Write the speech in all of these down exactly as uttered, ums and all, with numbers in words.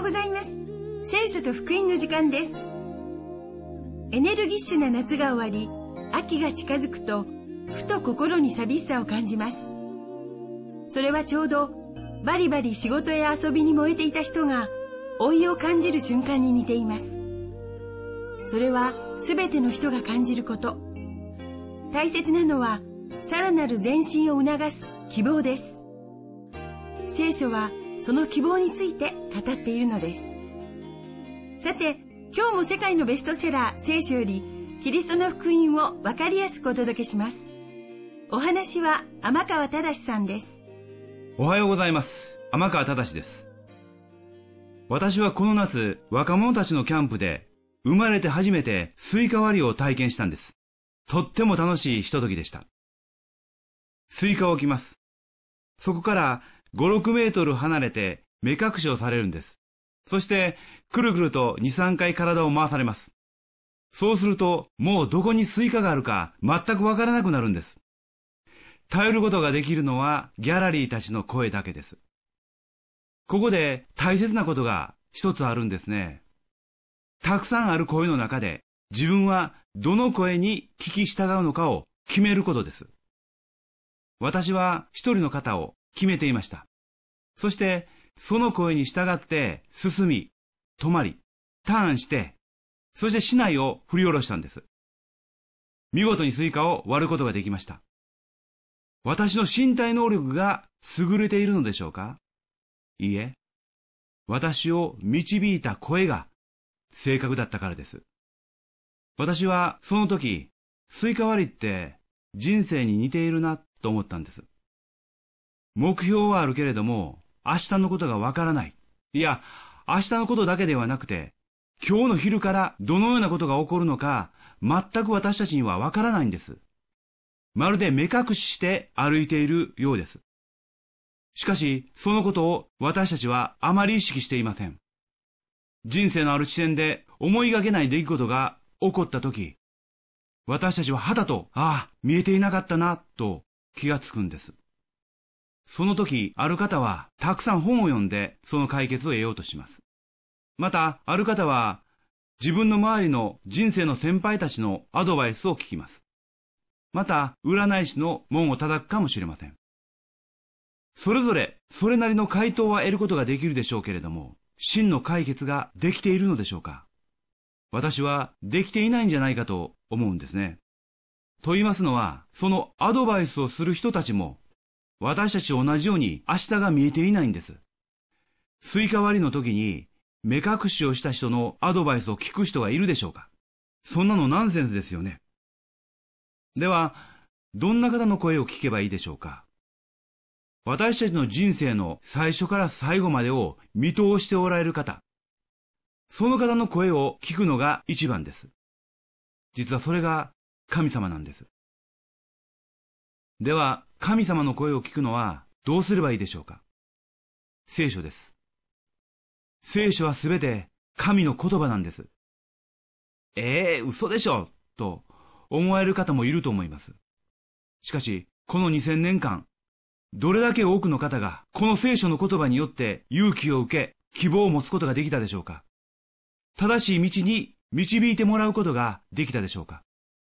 うございます。聖書と福音の時間です。エネルギッシュな夏が終わり、秋が近づくと、ふと心に寂しさを感じます。それはちょうど、バリバリ仕事や遊びに燃えていた人が、老いを感じる瞬間に似ています。それはすべての人が感じること。大切なのは、さらなる前進を促す希望です。聖書はその希望について語っているのです。さて、今日も世界のベストセラー聖書より、キリストの福音をわかりやすくお届けします。お話は天川忠さんです。 おはようございます。天川忠です。私はこの夏、若者たちのキャンプで、生まれて初めてスイカ割りを体験したんです。とっても楽しいひとときでした。スイカを置きます。そこからご、ろくメートル離れて目隠しをされるんです。そして、くるくるとに、さんかい体を回されます。そうすると、もうどこにスイカがあるか全くわからなくなるんです。頼ることができるのはギャラリーたちの声だけです。ここで大切なことが一つあるんですね。たくさんある声の中で自分はどの声に聞き従うのかを決めることです。私は一人の方を決めていました。そしてその声に従って進み、止まり、ターンして、そして竹刀を振り下ろしたんです。見事にスイカを割ることができました。私の身体能力が優れているのでしょうか？いいえ。私を導いた声が正確だったからです。私はその時、スイカ割りって人生に似ているなと思ったんです。目標はあるけれども、明日のことがわからない。いや、明日のことだけではなくて、今日の昼からどのようなことが起こるのか、全く私たちにはわからないんです。まるで目隠しして歩いているようです。しかし、そのことを私たちはあまり意識していません。人生のある地点で思いがけない出来事が起こったとき、私たちははたと、ああ、見えていなかったな、と気がつくんです。その時、ある方はたくさん本を読んでその解決を得ようとします。また、ある方は自分の周りの人生の先輩たちのアドバイスを聞きます。また、占い師の門を叩くかもしれません。それぞれ、それなりの回答は得ることができるでしょうけれども、真の解決ができているのでしょうか？私はできていないんじゃないかと思うんですね。と言いますのは、そのアドバイスをする人たちも、私たちと同じように明日が見えていないんです。スイカ割りの時に、目隠しをした人のアドバイスを聞く人がいるでしょうか？そんなのナンセンスですよね。では、どんな方の声を聞けばいいでしょうか？私たちの人生の最初から最後までを見通しておられる方。その方の声を聞くのが一番です。実はそれが神様なんです。では、神様の声を聞くのはどうすればいいでしょうか？聖書です。聖書はすべて神の言葉なんです。ええー、嘘でしょと思われる方もいると思います。しかし、このにせんねんかん、どれだけ多くの方がこの聖書の言葉によって勇気を受け、希望を持つことができたでしょうか？正しい道に導いてもらうことができたでしょうか？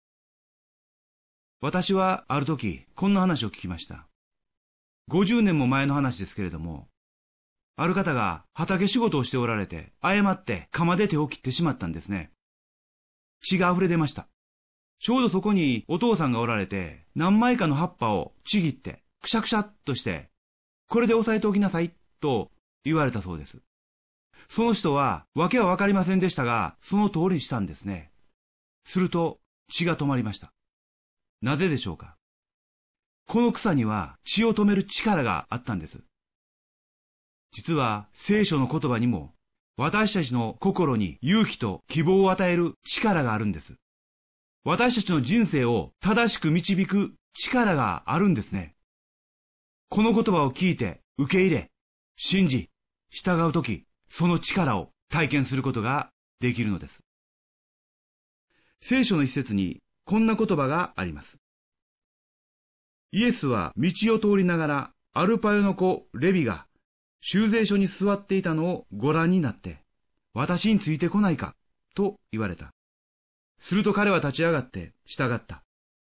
私はある時、こんな話を聞きました。ごじゅうねんも前の話ですけれども、ある方が畑仕事をしておられて、誤って鎌で手を切ってしまったんですね。血が溢れ出ました。ちょうどそこにお父さんがおられて、何枚かの葉っぱをちぎって、くしゃくしゃっとして、これで押さえておきなさい、と言われたそうです。その人は、わけはわかりませんでしたが、その通りしたんですね。すると、血が止まりました。なぜでしょうか？この草には血を止める力があったんです。実は、聖書の言葉にも、私たちの心に勇気と希望を与える力があるんです。私たちの人生を正しく導く力があるんですね。この言葉を聞いて、受け入れ、信じ、従うとき、その力を体験することができるのです。聖書の一節にこんな言葉があります。イエスは道を通りながら、アルパヨの子レビが修税所に座っていたのをご覧になって、私についてこないか、と言われた。すると彼は立ち上がって従った。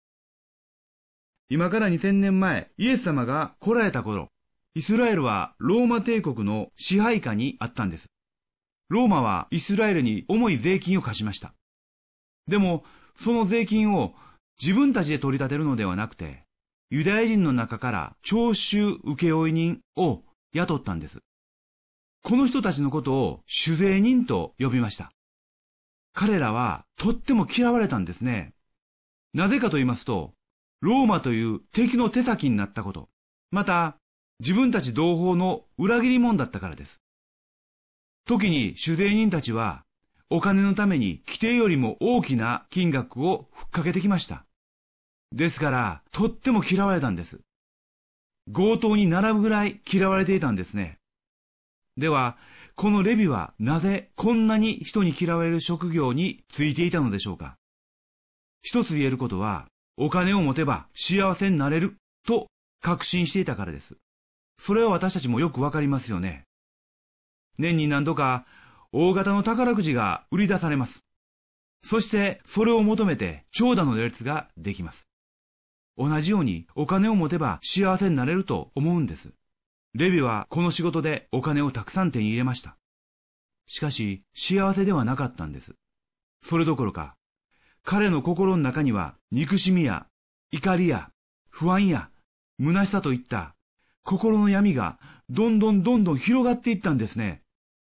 今からにせんねんまえ、イエス様が来られた頃、イスラエルはローマ帝国の支配下にあったんです。ローマはイスラエルに重い税金を課しました。でも、その税金を自分たちで取り立てるのではなくて、ユダヤ人の中から徴収請負人を雇ったんです。この人たちのことを主税人と呼びました。彼らはとっても嫌われたんですね。なぜかと言いますと、ローマという敵の手先になったこと、また自分たち同胞の裏切り者だったからです。時に主税人たちはお金のために規定よりも大きな金額をふっかけてきました。ですからとっても嫌われたんです。強盗に並ぶぐらい嫌われていたんですね。では、このレビはなぜこんなに人に嫌われる職業についていたのでしょうか。一つ言えることは、お金を持てば幸せになれると確信していたからです。それは私たちもよくわかりますよね。年に何度か大型の宝くじが売り出されます。そしてそれを求めて長蛇の列ができます。同じようにお金を持てば幸せになれると思うんです。レビはこの仕事でお金をたくさん手に入れました。しかし幸せではなかったんです。それどころか、彼の心の中には憎しみや怒りや不安や虚しさといった心の闇がどんどんどんどん広がっていったんですね。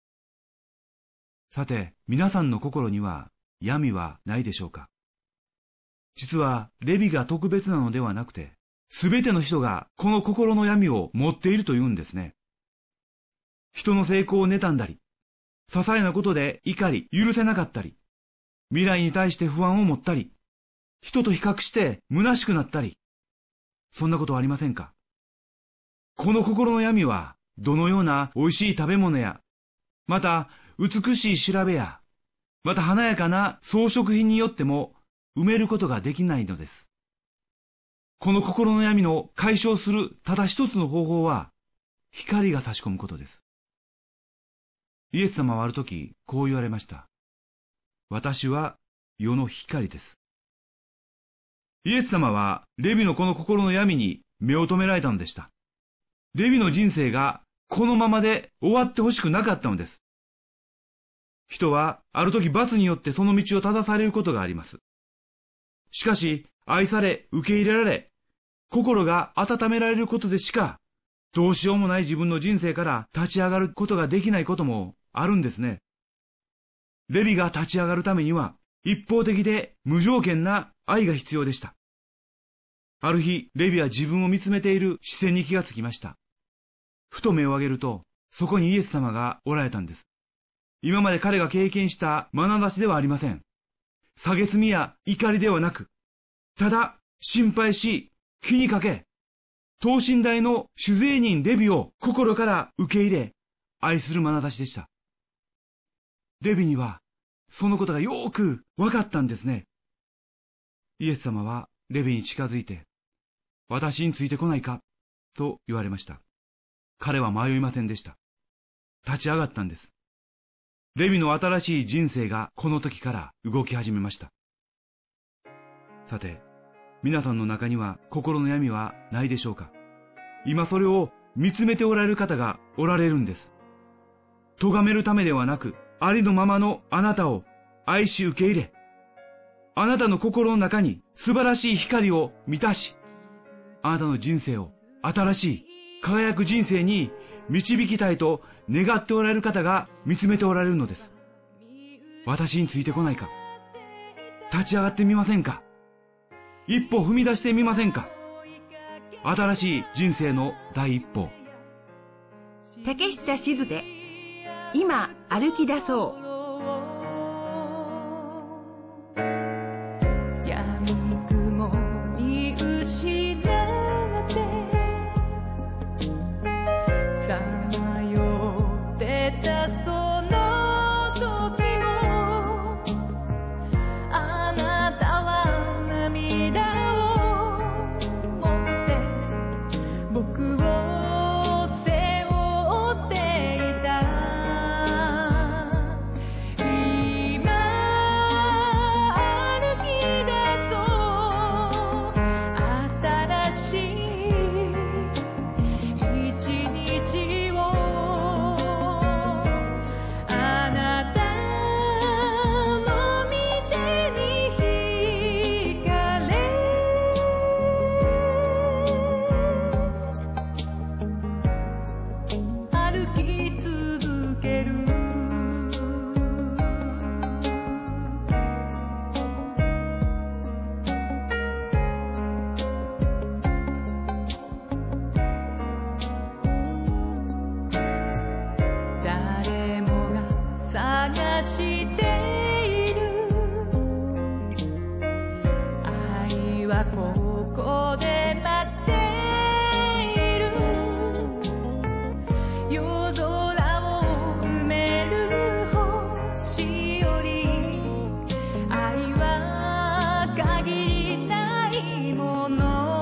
さて、皆さんの心には闇はないでしょうか。実はレビが特別なのではなくて、すべての人がこの心の闇を持っているというんですね。人の成功を妬んだり、些細なことで怒り許せなかったり、未来に対して不安を持ったり、人と比較して虚しくなったり、そんなことはありませんか。この心の闇はどのような美味しい食べ物や、また美しい調べや、また華やかな装飾品によっても埋めることができないのです。この心の闇の解消するただ一つの方法は、光が差し込むことです。イエス様はあるときこう言われました。私は世の光です。イエス様はレビのこの心の闇に目を留められたのでした。レビの人生がこのままで終わってほしくなかったのです。人はあるとき罰によってその道を正されることがあります。しかし愛され受け入れられ、心が温められることでしか、どうしようもない自分の人生から立ち上がることができないこともあるんですね。レビが立ち上がるためには、一方的で無条件な愛が必要でした。ある日、レビは自分を見つめている視線に気がつきました。ふと目を上げると、そこにイエス様がおられたんです。今まで彼が経験した眼差しではありません。蔑みや怒りではなく、ただ心配し、気にかけ、等身大の主税人レビを心から受け入れ、愛する眼差しでした。レビには、そのことがよーく分かったんですね。イエス様はレビに近づいて、私についてこないかと言われました。彼は迷いませんでした。立ち上がったんです。レビの新しい人生がこの時から動き始めました。さて、皆さんの中には心の闇はないでしょうか。今それを見つめておられる方がおられるんです。咎めるためではなく、ありのままのあなたを愛し受け入れ、あなたの心の中に素晴らしい光を満たし、あなたの人生を新しい輝く人生に導きたいと願っておられる方が見つめておられるのです。私についてこないか。立ち上がってみませんか。一歩踏み出してみませんか。新しい人生の第一歩。 竹下静で今歩き出そう。 僕を背負ってしている。愛はここで待っている。夜空を埋める星より愛は限りないもの。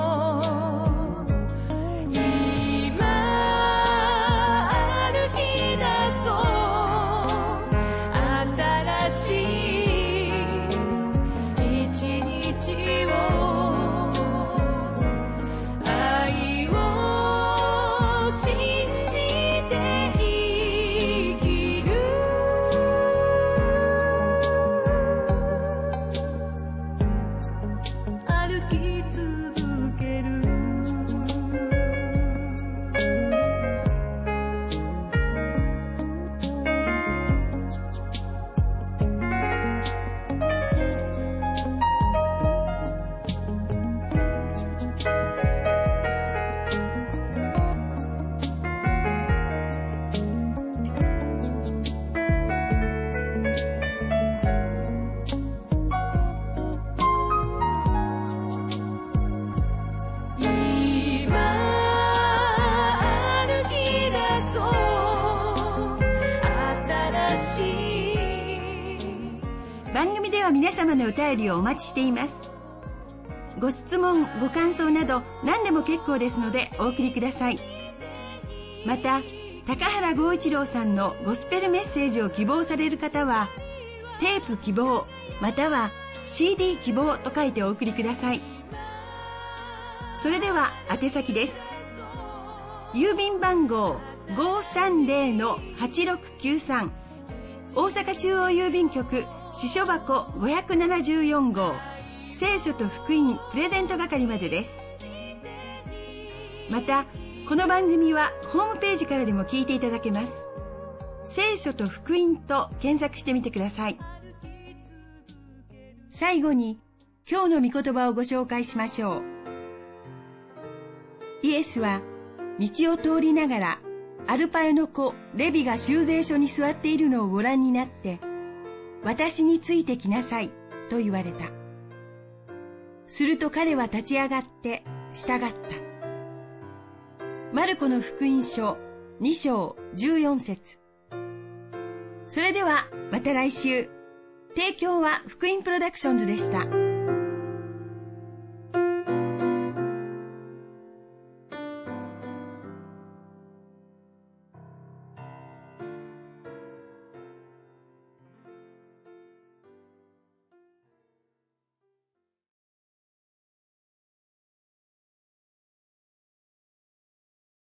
番組では皆様のお便りをお待ちしています。ご質問、ご感想など何でも結構ですのでお送りください。また、高原剛一郎さんのゴスペルメッセージを希望される方は、テープ希望または シーディー 希望と書いてお送りください。それでは宛先です。郵便番号 ごーさんぜろのはちろくきゅうさん 大阪中央郵便局支所箱ごひゃくななじゅうよん号聖書と福音プレゼント係までです。またこの番組はホームページからでも聞いていただけます。聖書と福音と検索してみてください。最後に今日の御言葉をご紹介しましょう。イエスは道を通りながらアルパヨの子レビが修税所に座っているのをご覧になって、私についてきなさいと言われた。すると彼は立ち上がって従った。マルコの福音書に章じゅうよん節。それではまた来週。提供は福音プロダクションズでした。